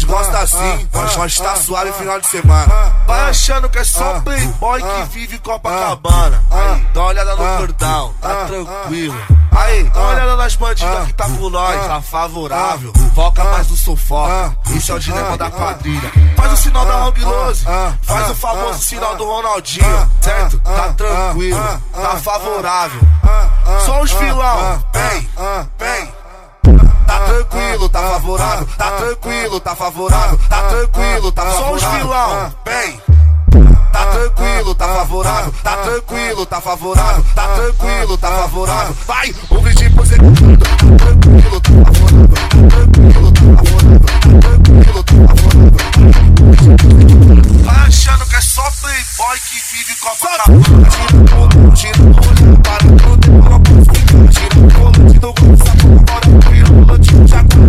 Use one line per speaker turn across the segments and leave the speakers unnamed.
gosta assim, nós tá suave final de semana.
Vai achando que é só playboy que vive Copacabana. Aí, dá uma olhada no cordão, tá tranquilo. Aí, dá uma olhada nas bandidas que tá com nós, tá favorável. Foca mais no sufoca, esse é o dilema da quadrilha. Faz o sinal da Hang Lose, faz o famoso sinal do Ronaldinho, certo? Tá tranquilo, tá favorável. Só os vilão, vem. Tá tranquilo, tá favorável, tá tranquilo, tá favorável, tá tranquilo, tá favorável. Só os vilão, vem. Tá tranquilo, tá favorável, tá tranquilo, tá favorável, tá tranquilo, tá favorável. Vai, um vídeo por segundo. Tá tranquilo, tá favorável, tá tranquilo, tá favorável, tá tranquilo, tá favorável. Vai achando que é só playboy que vive Copacabana. Tira o olho, para no tempo, não posso ficar. Tira o volante do gol, saco agora, vira o volante, já tá.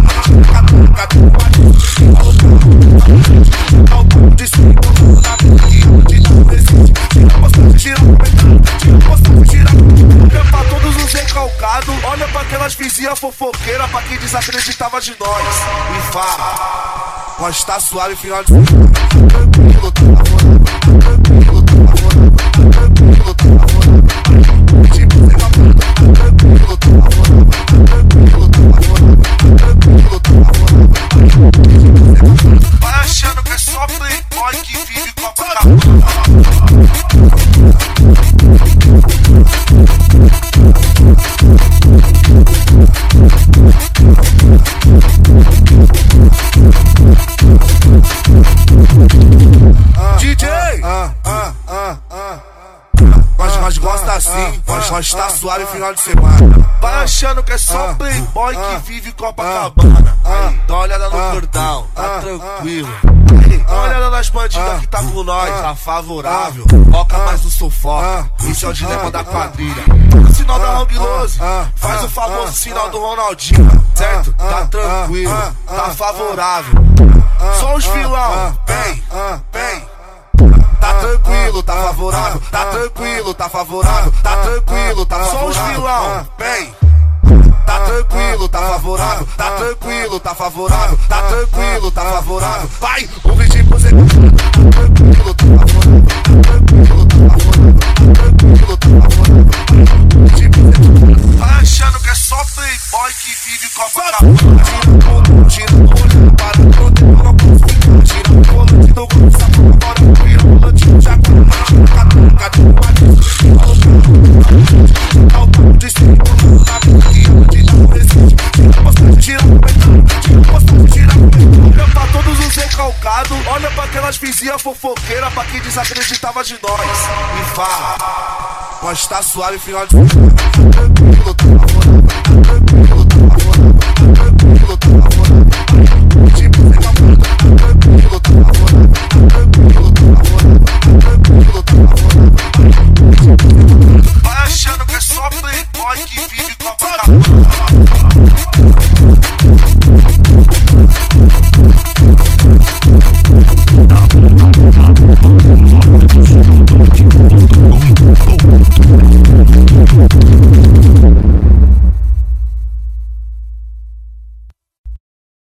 Olha pra aquelas vizinhas fofoqueiras, pra quem desacreditava de nós. E fala,
nós tá suave final de semana. Tranquilo, tá favorável, tranquilo, tá favorável, tranquilo, tá favorável. Tipo, você tá tranquilo, tá favorável, tranquilo, tá favorável, tranquilo, tá favorável.
Vai achando que é só playboy que vive Copacabana.
DJ, nós gosta assim, nós tá suave final de semana.
Vai achando que é só playboy que vive Copacabana. Aí, dá uma olhada no cordão, tá tranquilo. Aí, dá uma olhada nas bandidas que tá com nós, tá favorável. Foca mais no sufoca, esse é o dilema da quadrilha. Faz o sinal da Hang Lose, faz o famoso sinal do Ronaldinho, certo? Tá tranquilo, tá favorável. Só os vilão, vem.
Tá tranquilo, tá favorável, tá tranquilo, tá favorável, tá tranquilo, tá favorável.
Só os vilão, vem.
Tá tranquilo, tá favorável, tá tranquilo, tá favorável, tá tranquilo, tá favorável. Vai, um vídeo por segundo. Tá tranquilo, tá favorável, tranquilo, tá favorável, tranquilo, tá favorável.
Vai achando que é só playboy que vive Copacabana.
Tira o olho, para no tempo, não posso ficar. Tira o volante do gol, saco agora, vira o volante, já tá.
Pra todos os recalcados, olha pra aquelas vizinhas fofoqueiras, pra quem desacreditava de nós.
E fala, nós tá suave final de semana. Tranquilo, tá favorável, tranquilo, tá favorável, tranquilo, tá favorável. Tipo, você tá tranquilo, tá favorável, tranquilo, tá favorável, tranquilo, tá favorável.
Vai achando que é só playboy que vive Copacabana.